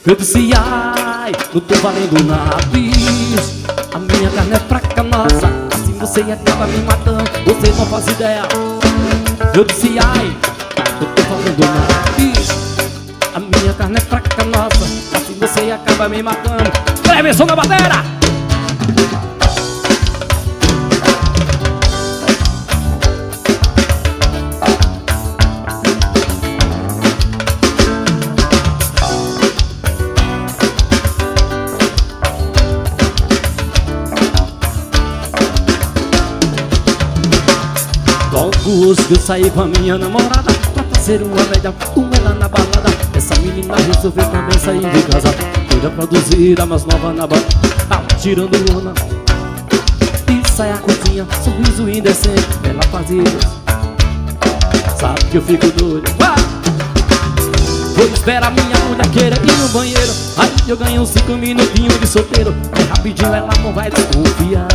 Eu disse ai, não tô valendo nada, bicho. A minha carne é fraca, nossa. Assim você acaba me matando, você não faz ideia. Eu disse ai, não tô valendo nada, bicho. A minha carne é fraca, nossa. Assim você acaba me matando. Cleverson na batera. Hoje eu saí com a minha namorada pra fazer uma média com ela na balada. Essa menina resolveu também sair de casa, toda produzida, mas nova na balada. Tava tirando lona e saia curtinha, sorriso indecente. Ela fazia isso, sabe que eu fico doido. Vou esperar minha mulher querer ir no banheiro. Aí eu ganho 5 minutinhos de solteiro. É rapidinho, ela não vai desconfiar.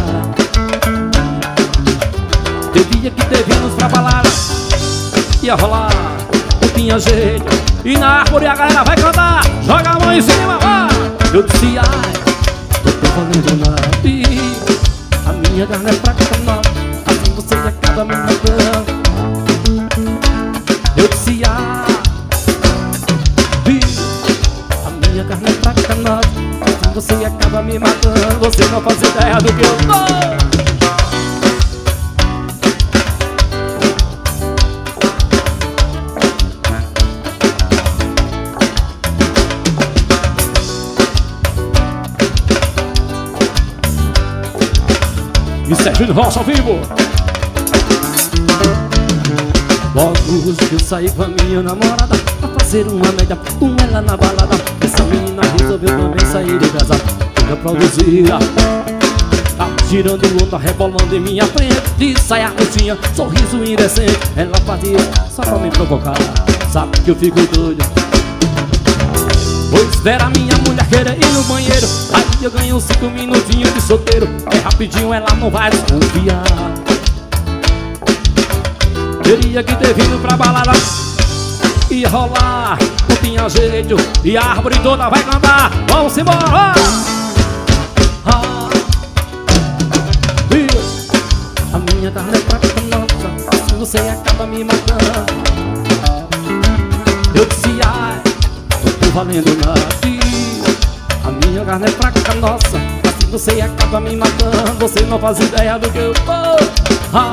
Teve dia que devemos pra balada, ia rolar, não tinha jeito. E na árvore a galera vai cantar, joga a mão em cima, vai. Eu disse ai, não tô falando nada, a minha carne é fraca, não. Assim você acaba me matando. Eu disse ai, a minha carne é fraca, não. Assim você acaba me matando. Você não faz ideia do que eu tô. E Sérgio Rocha ao vivo. Logo hoje que eu saí com a minha namorada pra fazer uma média com ela na balada. Essa menina resolveu também sair de casa, toda produzida, tá tirando onda, rebolando em minha frente. De saia curtinha, sorriso indecente. Ela fazia só pra me provocar, sabe que eu fico doido. Vou esperar minha mulher querer ir no banheiro. Aí eu ganho 5 minutinhos de solteiro. É rapidinho, ela não vai desconfiar. Teria que ter vindo pra balada, ia rolar, não tinha jeito. E a árvore toda vai cantar, vamos embora. A minha carne é fraca, nossa. Assim você acaba me matando. Eu disse ai, valendo nada, a minha carne é fraca, nossa. Assim você acaba me matando. Você não faz ideia do que eu tô. Ai,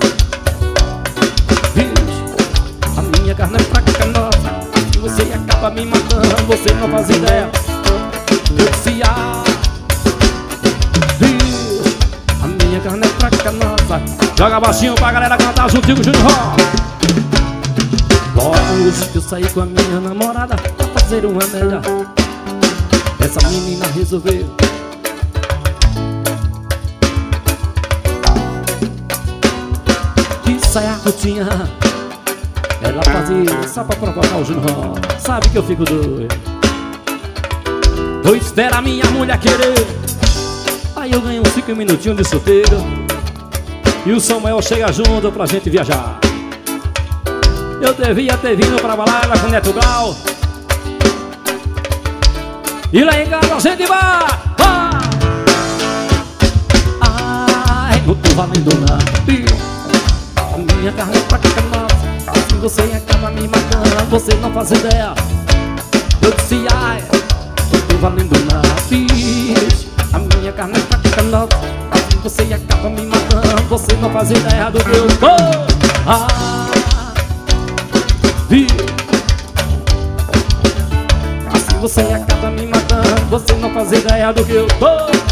bicho, a minha carne é fraca, nossa. Assim você acaba me matando. Você não faz ideia. Eu disse ai, bicho, a minha carne é fraca, nossa. Joga baixinho pra galera cantar juntinho com o Júnior Rock. Logo hoje que eu saí com a minha namorada pra fazer uma média, essa menina resolveu de saia curtinha. Ela fazia só pra provocar o Júnior, sabe que eu fico doido. Vou esperar minha mulher querer. Aí eu ganho 5 minutinhos de solteiro. E o Samuel chega junto pra gente viajar. Eu devia ter vindo pra balada com o Neto Grau. E lá em casa a gente vai. Ai, não tô valendo nada, a minha carne é fraca, nossa. Assim você acaba me matando. Você não faz ideia. Eu disse ai, não tô valendo nada, a minha carne é fraca, nossa. Assim você acaba me matando. Você não faz ideia do que eu tô. Assim você acaba me matando. Você não faz ideia do que eu tô.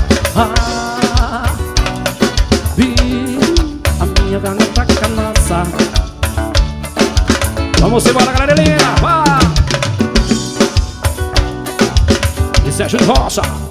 A minha carne é fraca, nossa. Vamos embora, galerinha. E Sérgio Rocha.